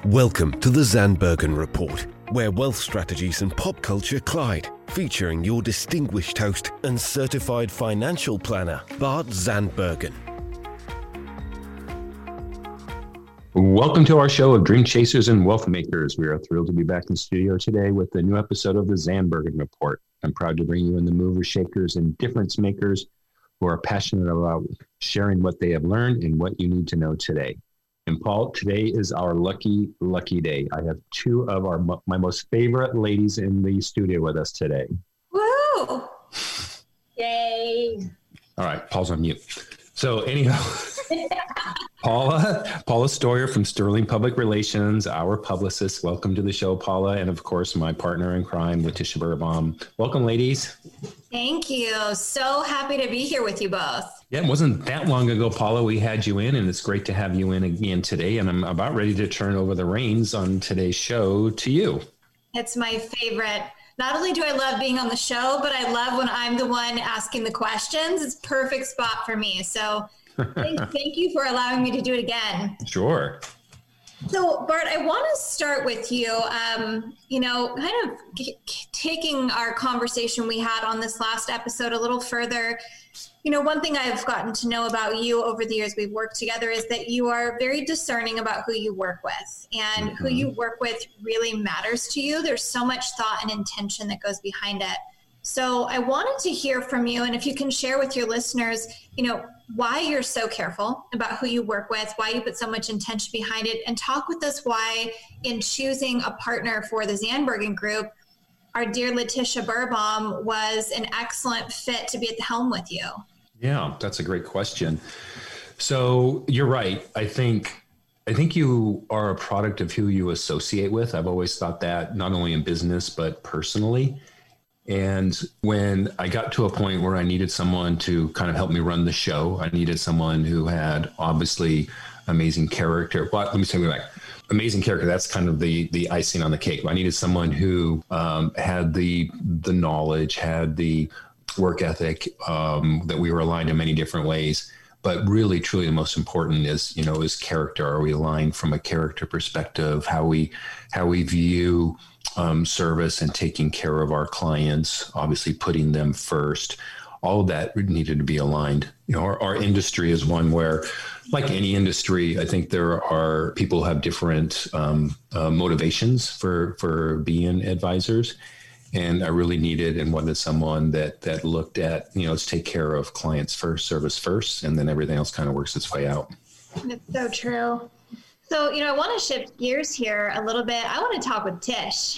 Welcome to the Zandbergen Report, where wealth strategies and pop culture collide, featuring your distinguished host and certified financial planner, Bart Zandbergen. Welcome to our show of Dream Chasers and Wealth Makers. We are thrilled to be back in the studio today with a new episode of the Zandbergen Report. I'm proud to bring you in the movers, shakers, and difference makers who are passionate about sharing what they have learned and what you need to know today. And Paul, today is our lucky day. I have two of my most favorite ladies in the studio with us today. Woo! Yay! All right, Paul's on mute. So anyhow, Paula Stoyer from Sterling Public Relations, our publicist. Welcome to the show, Paula. And of course, my partner in crime, Letitia Birbaum. Welcome, ladies. Thank you. So happy to be here with you both. Yeah, it wasn't that long ago, Paula, we had you in, and it's great to have you in again today. And I'm about ready to turn over the reins on today's show to you. It's my favorite. Not only do I love being on the show, but I love when I'm the one asking the questions. It's a perfect spot for me. So thank you for allowing me to do it again. Sure. So, Bart, I want to start with you, kind of taking our conversation we had on this last episode a little further. You know, one thing I've gotten to know about you over the years we've worked together is that you are very discerning about who you work with, and who you work with really matters to you. There's so much thought and intention that goes behind it. So I wanted to hear from you, and if you can share with your listeners, why you're so careful about who you work with, why you put so much intention behind it, and talk with us why in choosing a partner for the Zandbergen Group, our dear Letitia Birbaum was an excellent fit to be at the helm with you. Yeah, that's a great question. So you're right. I think you are a product of who you associate with. I've always thought that, not only in business, but personally. And when I got to a point where I needed someone to kind of help me run the show, I needed someone who had obviously amazing character. Well, let me take it back. Amazing character. That's kind of the icing on the cake. I needed someone who had the knowledge, had the work ethic, that we were aligned in many different ways. But really, truly, the most important is character. Are we aligned from a character perspective? How we view service and taking care of our clients, obviously putting them first. All of that needed to be aligned. Our industry is one where, like any industry, I think there are people who have different motivations for being advisors. And I really needed and wanted someone that looked at, let's take care of clients first, service first, and then everything else kind of works its way out. That's so true. So, I want to shift gears here a little bit. I want to talk with Tish.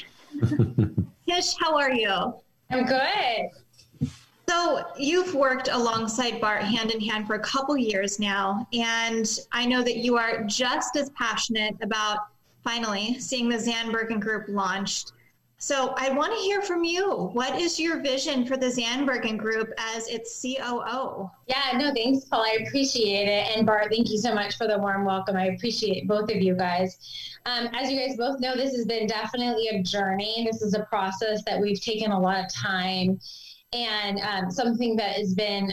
Tish, how are you? I'm good. So you've worked alongside Bart hand in hand for a couple years now, and I know that you are just as passionate about finally seeing the Zandbergen Group launched. So I want to hear from you. What is your vision for the Zandbergen Group as its COO? Yeah, no, thanks, Paul. I appreciate it. And Bart, thank you so much for the warm welcome. I appreciate both of you guys. As you guys both know, this has been definitely a journey. This is a process that we've taken a lot of time, and something that has been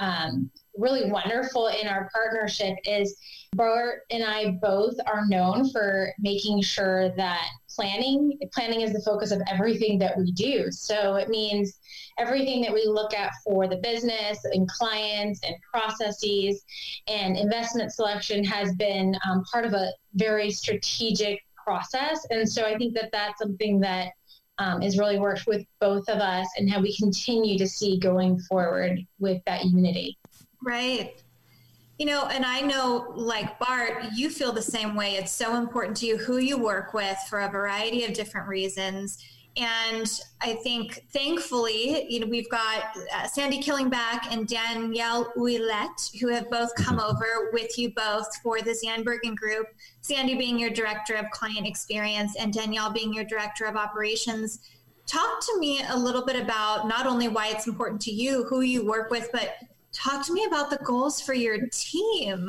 really wonderful in our partnership is Bart and I both are known for making sure that planning is the focus of everything that we do. So it means everything that we look at for the business and clients and processes and investment selection has been part of a very strategic process. And so I think that that's something that has really worked with both of us and how we continue to see going forward with that unity. Right. And I know, like Bart, you feel the same way. It's so important to you who you work with for a variety of different reasons. And I think, thankfully, we've got Sandy Killingback and Danielle Ouellette, who have both come over with you both for the Zandbergen Group. Sandy being your Director of Client Experience and Danielle being your Director of Operations. Talk to me a little bit about not only why it's important to you, who you work with, but talk to me about the goals for your team.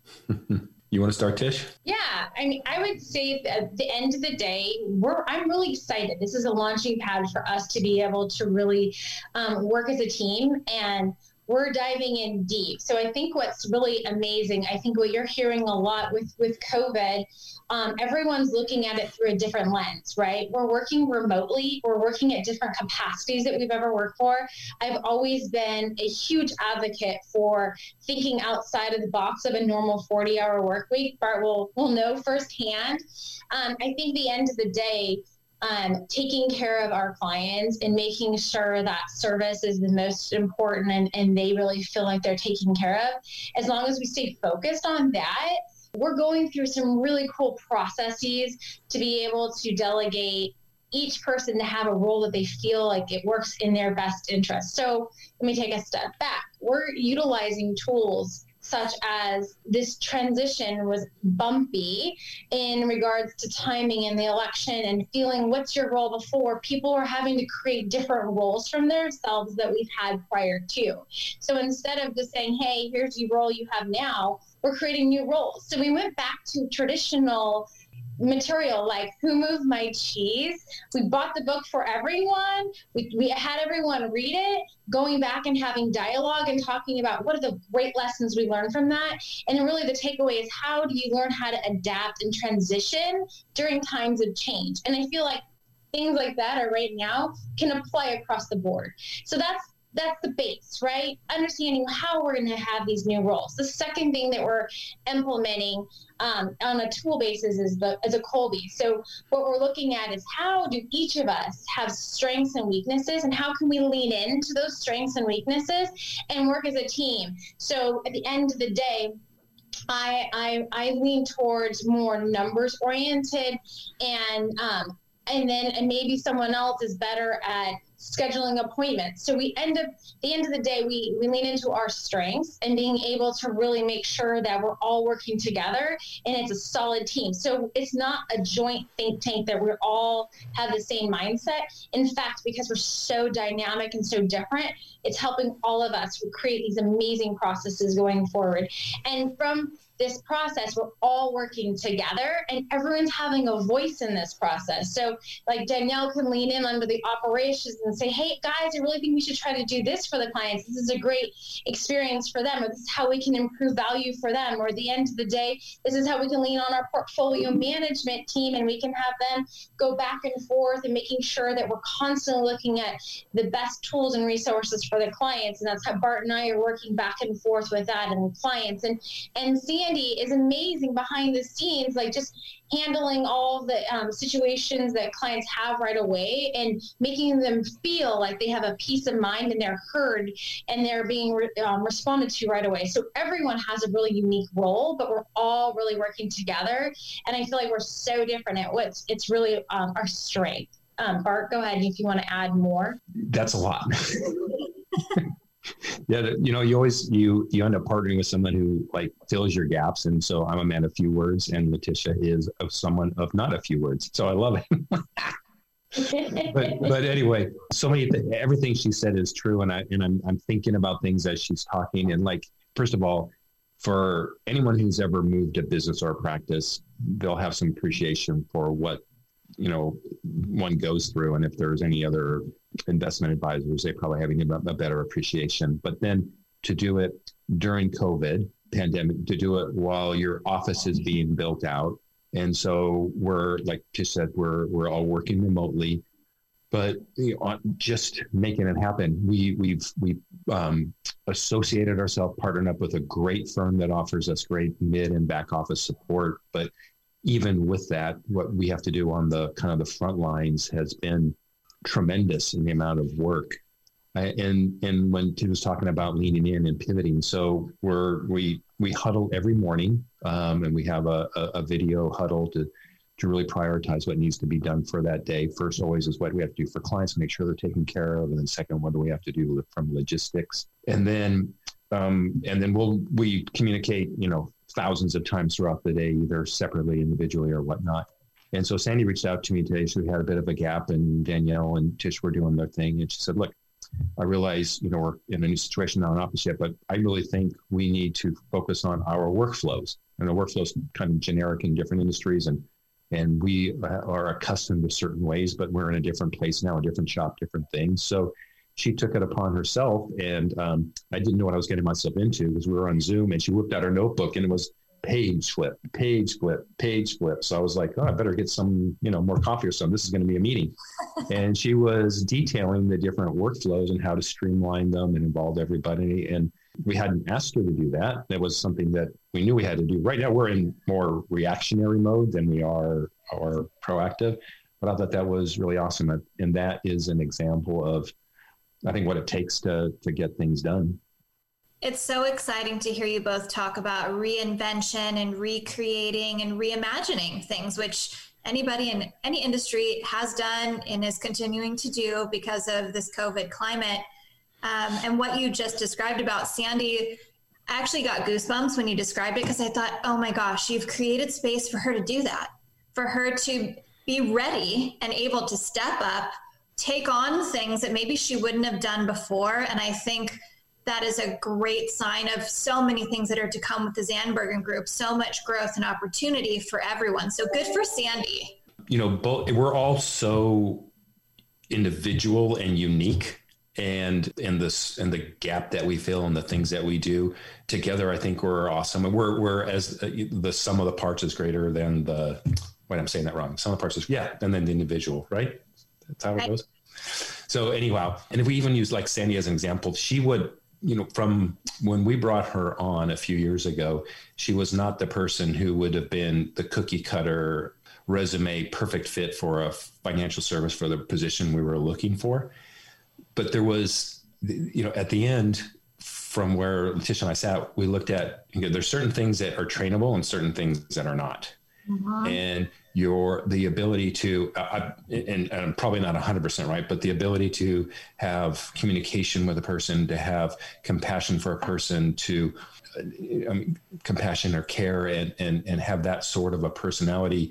You want to start, Tish? Yeah, I would say at the end of the day, I'm really excited. This is a launching pad for us to be able to really work as a team and we're diving in deep. So I think what's really amazing, I think what you're hearing a lot with COVID, everyone's looking at it through a different lens, right? We're working remotely. We're working at different capacities that we've ever worked for. I've always been a huge advocate for thinking outside of the box of a normal 40-hour work week. Bart will know firsthand. I think the end of the day, taking care of our clients and making sure that service is the most important and they really feel like they're taken care of. As long as we stay focused on that, we're going through some really cool processes to be able to delegate each person to have a role that they feel like it works in their best interest. So let me take a step back. We're utilizing tools such as this transition was bumpy in regards to timing in the election and feeling what's your role before. People were having to create different roles from themselves that we've had prior to. So instead of just saying, hey, here's the role you have now, we're creating new roles. So we went back to traditional material like Who Moved My Cheese. We bought the book for everyone. We had everyone read it, going back and having dialogue and talking about what are the great lessons we learned from that. And really the takeaway is, how do you learn how to adapt and transition during times of change? And I feel like things like that are right now can apply across the board. So that's the base, right? Understanding how we're going to have these new roles. The second thing that we're implementing on a tool basis is a Kolbe. So what we're looking at is, how do each of us have strengths and weaknesses, and how can we lean into those strengths and weaknesses and work as a team? So at the end of the day, I lean towards more numbers oriented, and maybe someone else is better at scheduling appointments. So we end up, at the end of the day, we lean into our strengths and being able to really make sure that we're all working together and it's a solid team. So it's not a joint think tank that we all have the same mindset. In fact, because we're so dynamic and so different, it's helping all of us create these amazing processes going forward. And from this process, we're all working together and everyone's having a voice in this process. So like Danielle can lean in under the operations and say, hey guys, I really think we should try to do this for the clients. This is a great experience for them, or this is how we can improve value for them. Or at the end of the day, this is how we can lean on our portfolio management team and we can have them go back and forth and making sure that we're constantly looking at the best tools and resources for the clients. And that's how Bart and I are working back and forth with that and clients. And Sandy is amazing behind the scenes, like just handling all the situations that clients have right away and making them feel like they have a peace of mind and they're heard and they're being responded to right away. So everyone has a really unique role, but we're all really working together. And I feel like we're so different at it's really our strength. Bart, go ahead if you want to add more. That's a lot. Yeah, you end up partnering with someone who like fills your gaps, and so I'm a man of few words, and Letitia is of someone of not a few words. So I love it. but anyway, everything she said is true, and I'm thinking about things as she's talking, and like, first of all, for anyone who's ever moved a business or a practice, they'll have some appreciation for what one goes through, and if there's any other investment advisors, they probably have a better appreciation. But then to do it during COVID pandemic, to do it while your office is being built out, and so we're, like Tish said, we're all working remotely, but just making it happen. We've associated ourselves, partnered up with a great firm that offers us great mid and back office support, but even with that, what we have to do on the kind of the front lines has been tremendous in the amount of work. And when Tim was talking about leaning in and pivoting, so we huddle every morning, and we have a video huddle to really prioritize what needs to be done for that day. First, always is what we have to do for clients, make sure they're taken care of, and then second, what do we have to do from logistics, and then we communicate, thousands of times throughout the day, either separately, individually, or whatnot. And so Sandy reached out to me today. So we had a bit of a gap, and Danielle and Tish were doing their thing. And she said, look, I realize, we're in a new situation, not an office yet, but I really think we need to focus on our workflows. And the workflows kind of generic in different industries. And we are accustomed to certain ways, but we're in a different place now, a different shop, different things. So she took it upon herself. And I didn't know what I was getting myself into because we were on Zoom, and she whipped out her notebook and it was page flip, page flip, page flip. So I was like, oh, I better get some, more coffee or something. This is going to be a meeting. And she was detailing the different workflows and how to streamline them and involve everybody. And we hadn't asked her to do that. That was something that we knew we had to do. Right now, we're in more reactionary mode than we are proactive. But I thought that was really awesome. And that is an example of, I think, what it takes to get things done. It's so exciting to hear you both talk about reinvention and recreating and reimagining things, which anybody in any industry has done and is continuing to do because of this COVID climate. And what you just described about Sandy, I actually got goosebumps when you described it, because I thought, oh my gosh, you've created space for her to do that, for her to be ready and able to step up, take on things that maybe she wouldn't have done before. And I think that is a great sign of so many things that are to come with the Zandbergen Group, so much growth and opportunity for everyone. So good for Sandy. We're all so individual and unique, and the gap that we fill and the things that we do together, I think we're awesome. And we're as the sum of the parts is greater than the, wait, I'm saying that wrong. Sum of the parts is, and then the individual, right? That's how it goes. So anyhow, and if we even use like Sandy as an example, she would, from when we brought her on a few years ago, she was not the person who would have been the cookie cutter resume, perfect fit for a financial service for the position we were looking for. But there was, at the end, from where Letitia and I sat, we looked at, there's certain things that are trainable and certain things that are not. Mm-hmm. And the ability to, and I'm probably not 100% right, but the ability to have communication with a person, to have compassion for a person, to compassion or care, and have that sort of a personality,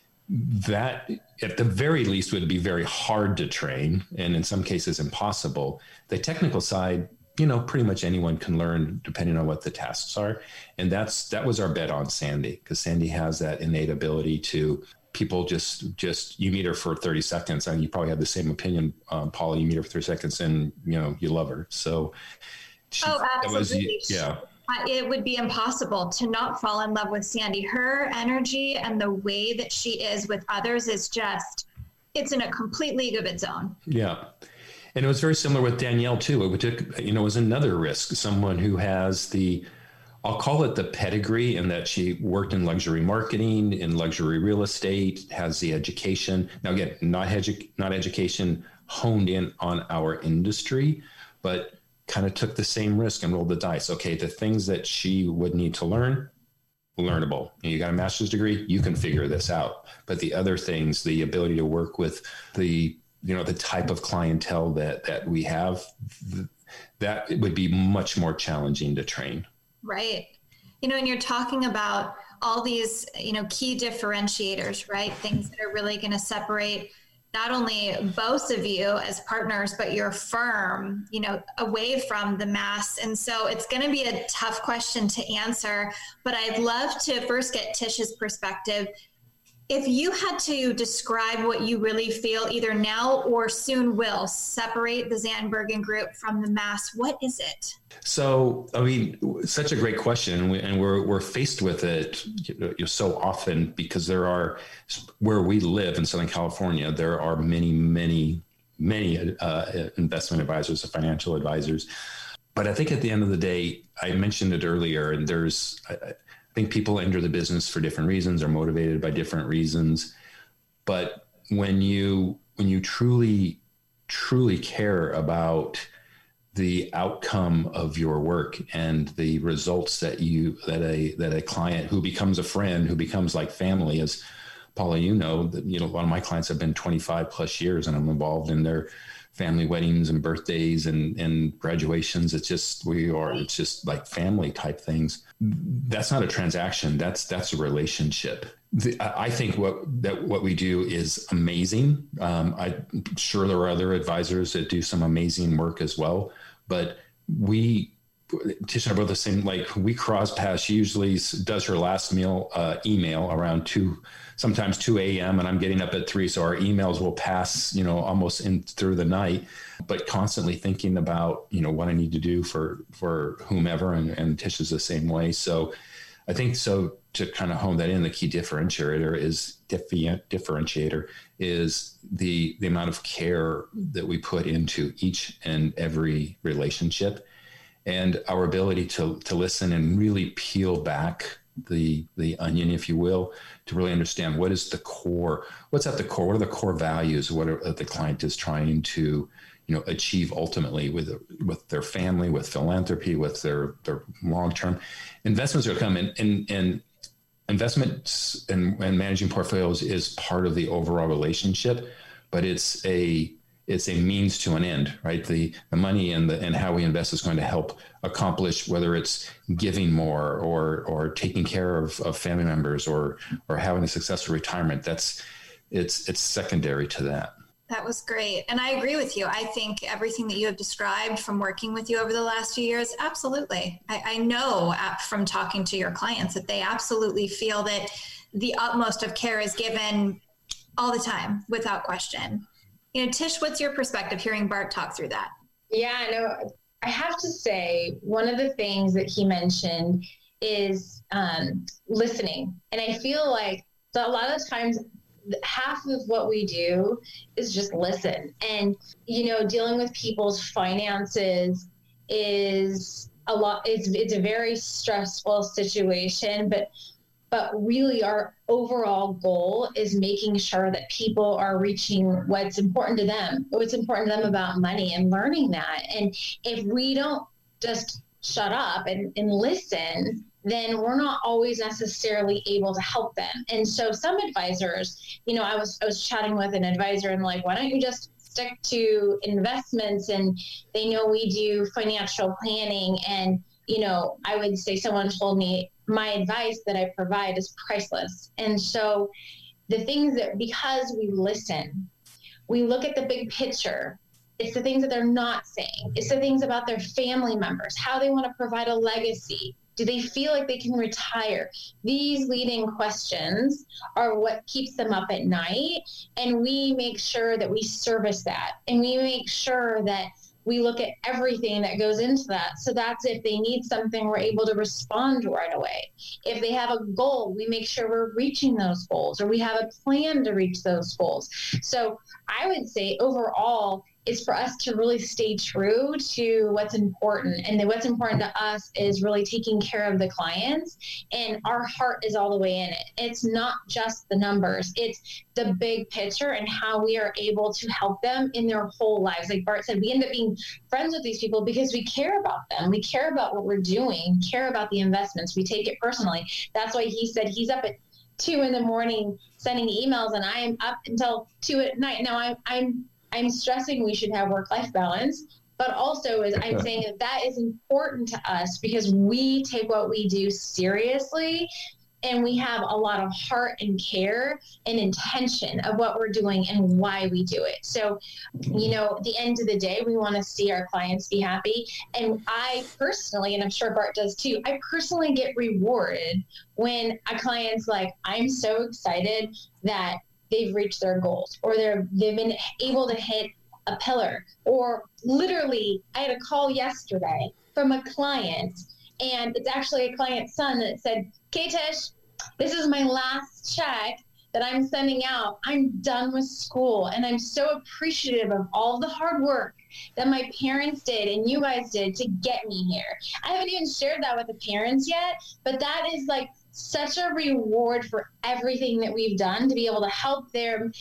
that at the very least would be very hard to train, and in some cases impossible. The technical side, pretty much anyone can learn depending on what the tasks are. And that was our bet on Sandy, because Sandy has that innate ability to, people just you meet her for 30 seconds and you probably have the same opinion, Paula, you meet her for 30 seconds and, you love her. So absolutely. It would be impossible to not fall in love with Sandy. Her energy and the way that she is with others is it's in a complete league of its own. Yeah. And it was very similar with Danielle too. It was another risk, someone who has I'll call it the pedigree, in that she worked in luxury marketing, in luxury real estate, has the education. Now, again, not education honed in on our industry, but kind of took the same risk and rolled the dice. Okay, the things that she would need to learn, learnable. You got a master's degree, you can figure this out. But the other things, the ability to work with the type of clientele that we have, that would be much more challenging to train. Right. And you're talking about all these, key differentiators, right? Things that are really going to separate not only both of you as partners, but your firm, away from the mass. And so it's going to be a tough question to answer, but I'd love to first get Tish's perspective. If you had to describe what you really feel either now or soon will separate the Zandbergen Group from the mass, what is it? So, such a great question. And we're faced with it so often, because where we live in Southern California, there are many, many, many investment advisors and financial advisors. But I think at the end of the day, I mentioned it earlier, and I think people enter the business for different reasons, are motivated by different reasons. But when you truly, truly care about the outcome of your work and the results that a client who becomes a friend, who becomes like family, as Paula, a lot of my clients have been 25 plus years, and I'm involved in their family weddings and birthdays and graduations. It's just like family type things. That's not a transaction. That's a relationship. I think what we do is amazing. I'm sure there are other advisors that do some amazing work as well, but we Tish and I both the same, like we cross paths. She usually does her last meal email around sometimes 2 a.m. and I'm getting up at 3. So our emails will pass, almost in through the night, but constantly thinking about, what I need to do for whomever. And Tish is the same way. So I think so to kind of hone that in, the key differentiator is the amount of care that we put into each and every relationship, and our ability to listen and really peel back the onion, if you will, to really understand what's at the core, what are the core values, the client is trying to, achieve ultimately with their family, with philanthropy, with their long-term investments are coming and investments and managing portfolios is part of the overall relationship, but it's a means to an end, right? The money and how we invest is going to help accomplish, whether it's giving more or taking care of family members or having a successful retirement. It's secondary to that. That was great. And I agree with you. I think everything that you have described from working with you over the last few years, absolutely. I know from talking to your clients that they absolutely feel that the utmost of care is given all the time, without question. Tish, what's your perspective hearing Bart talk through that? Yeah, no, I have to say, one of the things that he mentioned is listening. And I feel like a lot of times half of what we do is just listen. And, dealing with people's finances is a lot. It's a very stressful situation, but really our overall goal is making sure that people are reaching what's important to them about money and learning that. And if we don't just shut up and listen, then we're not always necessarily able to help them. And so some advisors, I was chatting with an advisor and like, why don't you just stick to investments? And they know we do financial planning. And, I would say someone told me my advice that I provide is priceless. And so the things that, because we listen, we look at the big picture. It's the things that they're not saying. It's the things about their family members, how they want to provide a legacy. Do they feel like they can retire? These leading questions are what keeps them up at night. And we make sure that we service that. And we make sure that we look at everything that goes into that. So that's if they need something, we're able to respond right away. If they have a goal, we make sure we're reaching those goals, or we have a plan to reach those goals. So I would say overall, is for us to really stay true to what's important. And then what's important to us is really taking care of the clients, and our heart is all the way in it. It's not just the numbers, it's the big picture and how we are able to help them in their whole lives. Like Bart said, we end up being friends with these people because we care about them. We care about what we're doing, care about the investments. We take it personally. That's why he said he's up at 2 a.m. sending emails, and I am up until 2 p.m. Now I'm stressing we should have work-life balance, but also I'm saying that is important to us because we take what we do seriously, and we have a lot of heart and care and intention of what we're doing and why we do it. So, at the end of the day, we want to see our clients be happy. And I personally, and I'm sure Bart does too, I personally get rewarded when a client's like, I'm so excited that they've reached their goals, or they've been able to hit a pillar. Or literally, I had a call yesterday from a client, and it's actually a client's son that said, "Okay, Tish, this is my last check that I'm sending out. I'm done with school, and I'm so appreciative of all the hard work that my parents did and you guys did to get me here." I haven't even shared that with the parents yet, but that is like such a reward for everything that we've done to be able to help them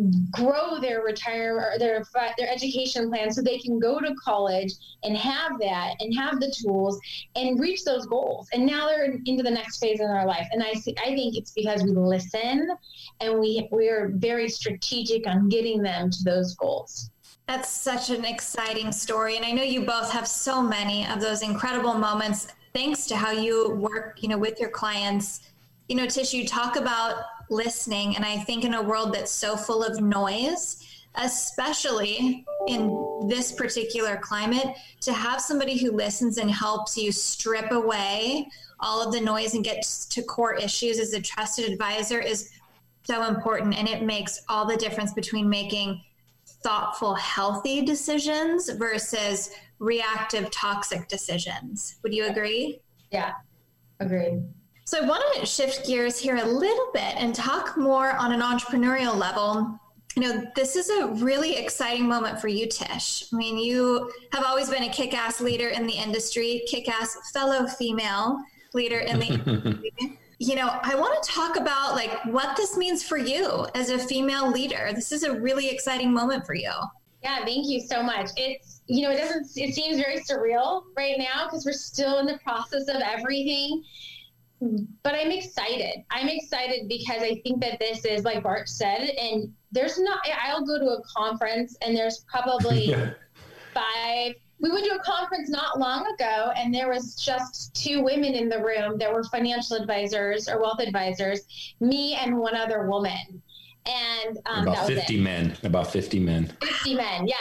grow their their education plan so they can go to college and have that and have the tools and reach those goals. And now they're into the next phase in their life. And I think it's because we listen and we are very strategic on getting them to those goals. That's such an exciting story. And I know you both have so many of those incredible moments thanks to how you work, with your clients. Tish, you talk about listening, and I think in a world that's so full of noise, especially in this particular climate, to have somebody who listens and helps you strip away all of the noise and get to core issues as a trusted advisor is so important. And it makes all the difference between making thoughtful, healthy decisions versus reactive, toxic decisions. Would you agree? Yeah, agreed. So I want to shift gears here a little bit and talk more on an entrepreneurial level. You know, this is a really exciting moment for you, Tish. I mean, you have always been a kick-ass leader in the industry, kick-ass fellow female leader in the industry. You know, I want to talk about like what this means for you as a female leader. This is a really exciting moment for you. Yeah, thank you so much. It's, you know, it seems very surreal right now because we're still in the process of everything. But I'm excited. I'm excited because I think that this is, like Bart said, and I'll go to a conference and there's probably 5. We went to a conference not long ago and there was just 2 women in the room that were financial advisors or wealth advisors, me and one other woman. And about 50 men. 50 men, yeah.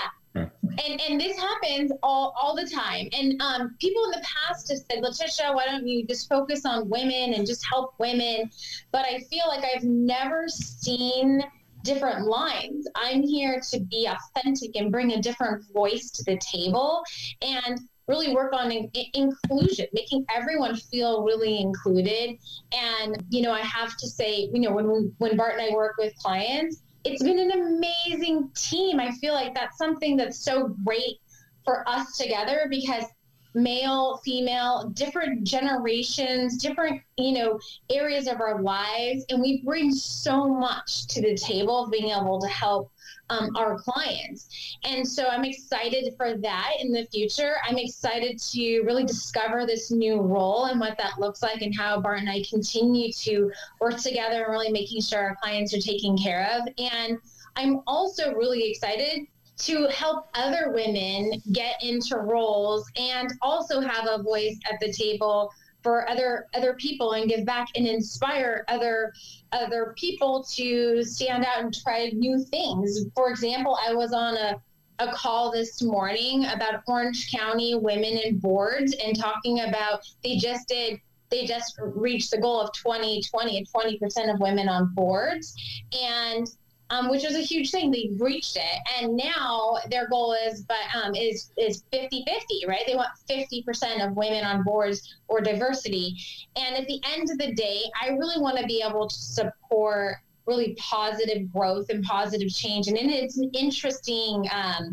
And this happens all the time. And people in the past have said, Letitia, why don't you just focus on women and just help women? But I feel like I've never seen different lines. I'm here to be authentic and bring a different voice to the table and really work on inclusion, making everyone feel really included. And, you know, I have to say, you know, when Bart and I work with clients, it's been an amazing team. I feel like that's something that's so great for us together because male, female, different generations, different, you know, areas of our lives. And we bring so much to the table of being able to help our clients. And so I'm excited for that in the future. I'm excited to really discover this new role and what that looks like and how Bart and I continue to work together and really making sure our clients are taken care of. And I'm also really excited to help other women get into roles and also have a voice at the table for other people and give back and inspire other people to stand out and try new things. For example, I was on a call this morning about Orange County women in boards and talking about they just reached the goal of 2020 and 20% of women on boards, and which was a huge thing. They reached it. And now their goal is 50-50, right? They want 50% of women on boards or diversity. And at the end of the day, I really want to be able to support really positive growth and positive change. And it's an interesting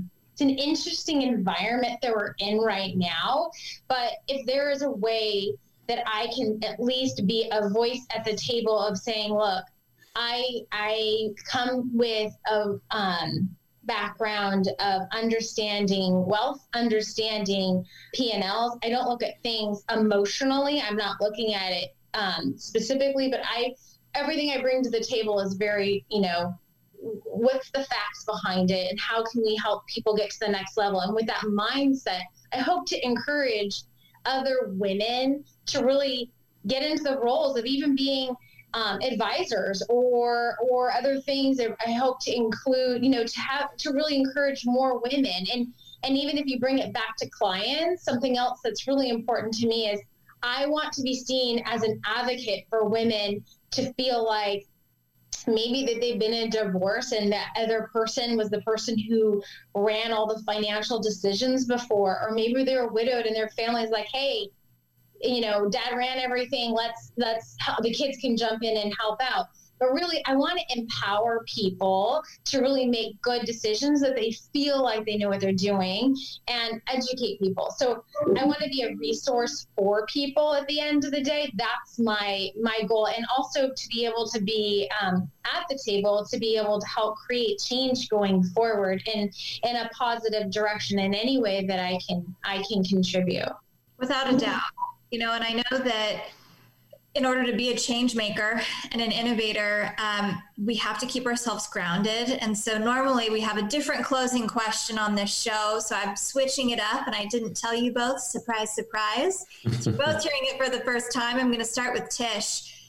environment that we're in right now. But if there is a way that I can at least be a voice at the table of saying, look, I come with a background of understanding wealth, understanding P&Ls. I don't look at things emotionally. I'm not looking at it specifically, but everything I bring to the table is very, you know, what's the facts behind it and how can we help people get to the next level? And with that mindset, I hope to encourage other women to really get into the roles of even being advisors or other things that I hope to include, you know, to really encourage more women. And even if you bring it back to clients, something else that's really important to me is I want to be seen as an advocate for women to feel like maybe that they've been in a divorce and that other person was the person who ran all the financial decisions before, or maybe they were widowed and their family's like, hey, you know, dad ran everything. Let's help, the kids can jump in and help out. But really, I want to empower people to really make good decisions that they feel like they know what they're doing and educate people. So I want to be a resource for people at the end of the day. That's my goal. And also to be able to be at the table, to be able to help create change going forward in a positive direction in any way that I can contribute. Without a doubt. You know, and I know that in order to be a change maker and an innovator, we have to keep ourselves grounded. And so normally we have a different closing question on this show. So I'm switching it up, and I didn't tell you both. Surprise, surprise. So you're both hearing it for the first time. I'm going to start with Tish.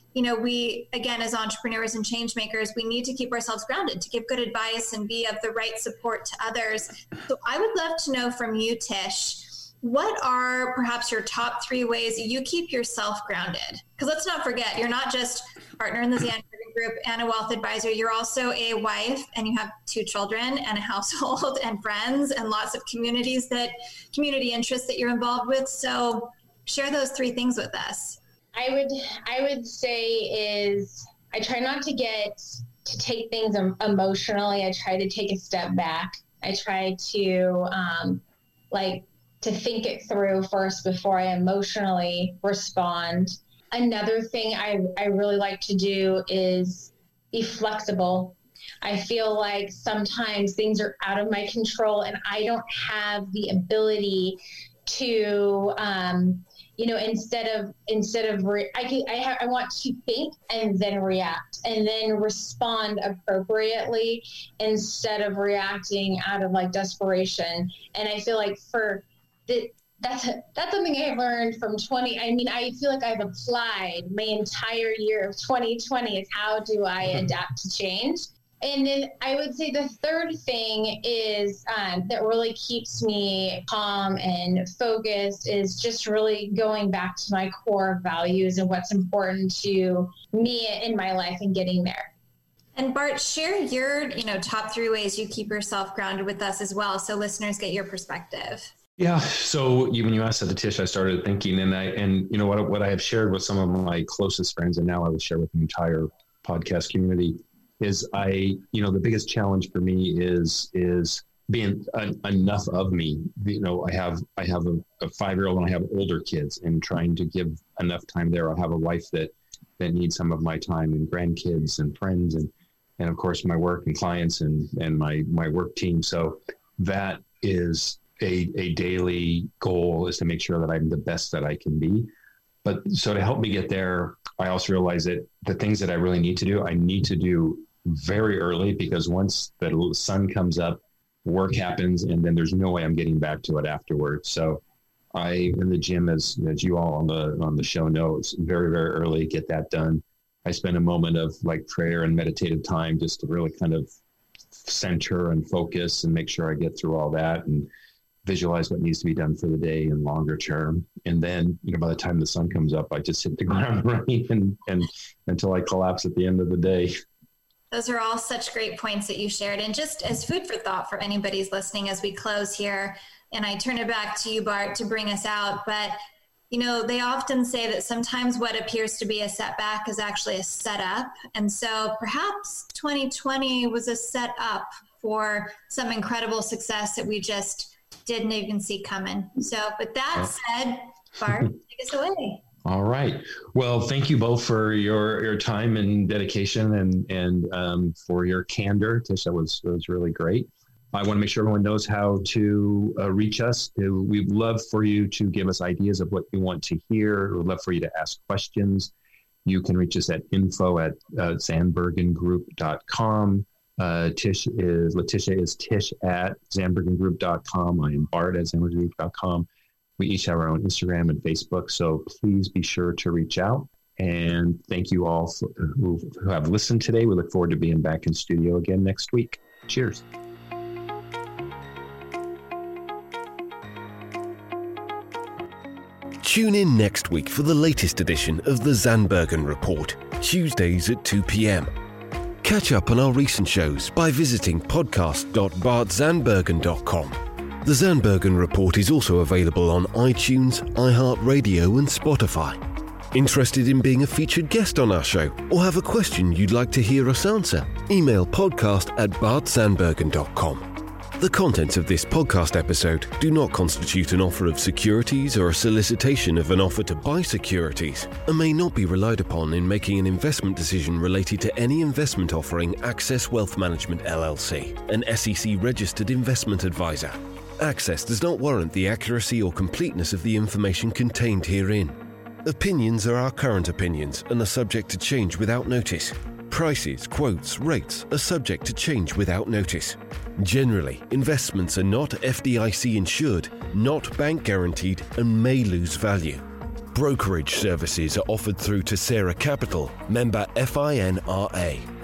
we, again, as entrepreneurs and change makers, we need to keep ourselves grounded to give good advice and be of the right support to others. So I would love to know from you, Tish, what are perhaps your top 3 ways that you keep yourself grounded? Because let's not forget, you're not just a partner in the Zandbergen Group and a wealth advisor. You're also a wife, and you have 2 children and a household and friends and lots of community interests that you're involved with. So share those 3 things with us. I would say is I try not to take things emotionally. I try to take a step back. I try to to think it through first before I emotionally respond. Another thing I really like to do is be flexible. I feel like sometimes things are out of my control and I don't have the ability to, I want to think and then react and then respond appropriately instead of reacting out of desperation. And I feel like that's something I learned from I feel like I've applied my entire year of 2020 is how do I adapt to change? And then I would say the third thing is that really keeps me calm and focused is just really going back to my core values and what's important to me in my life and getting there. And Bart, share your top 3 ways you keep yourself grounded with us as well, so listeners get your perspective. Yeah. So when you asked that to Tish, I started thinking, and what I have shared with some of my closest friends, and now I will share with the entire podcast community, is the biggest challenge for me is being enough of me. I have a 5-year-old and I have older kids, and trying to give enough time there. I have a wife that needs some of my time, and grandkids and friends, and of course my work and clients and my work team. So that is a daily goal, is to make sure that I'm the best that I can be. But so to help me get there, I also realize that the things that I really need to do, I need to do very early, because once the sun comes up, work happens, and then there's no way I'm getting back to it afterwards. So I, in the gym, as you all on the show know, it's very, very early, get that done. I spend a moment of prayer and meditative time just to really kind of center and focus and make sure I get through all that and visualize what needs to be done for the day and longer term. And then, by the time the sun comes up, I just hit the ground running and until I collapse at the end of the day. Those are all such great points that you shared. And just as food for thought for anybody's listening as we close here, and I turn it back to you, Bart, to bring us out. But, they often say that sometimes what appears to be a setback is actually a setup. And so perhaps 2020 was a setup for some incredible success that we just didn't even see coming. So with that said, Bart, take us away. All right. Well, thank you both for your time and dedication and for your candor. Tish, that was really great. I want to make sure everyone knows how to reach us. We'd love for you to give us ideas of what you want to hear. We'd love for you to ask questions. You can reach us at info@zandbergengroup.com. Letitia is Tish at zandbergengroup.com. I am Bart at zandbergengroup.com. We each have our own Instagram and Facebook, so please be sure to reach out. And thank you all who have listened today. We look forward to being back in studio again next week. Cheers. Tune in next week for the latest edition of the Zandbergen Report, Tuesdays at 2 p.m. Catch up on our recent shows by visiting podcast.bartzandbergen.com. The Zandbergen Report is also available on iTunes, iHeartRadio and Spotify. Interested in being a featured guest on our show or have a question you'd like to hear us answer? Email podcast@bartzandbergen.com. The contents of this podcast episode do not constitute an offer of securities or a solicitation of an offer to buy securities and may not be relied upon in making an investment decision related to any investment offering Access Wealth Management LLC, an SEC-registered investment advisor. Access does not warrant the accuracy or completeness of the information contained herein. Opinions are our current opinions and are subject to change without notice. Prices, quotes, rates are subject to change without notice. Generally, investments are not FDIC insured, not bank guaranteed, and may lose value. Brokerage services are offered through Tessera Capital, member FINRA.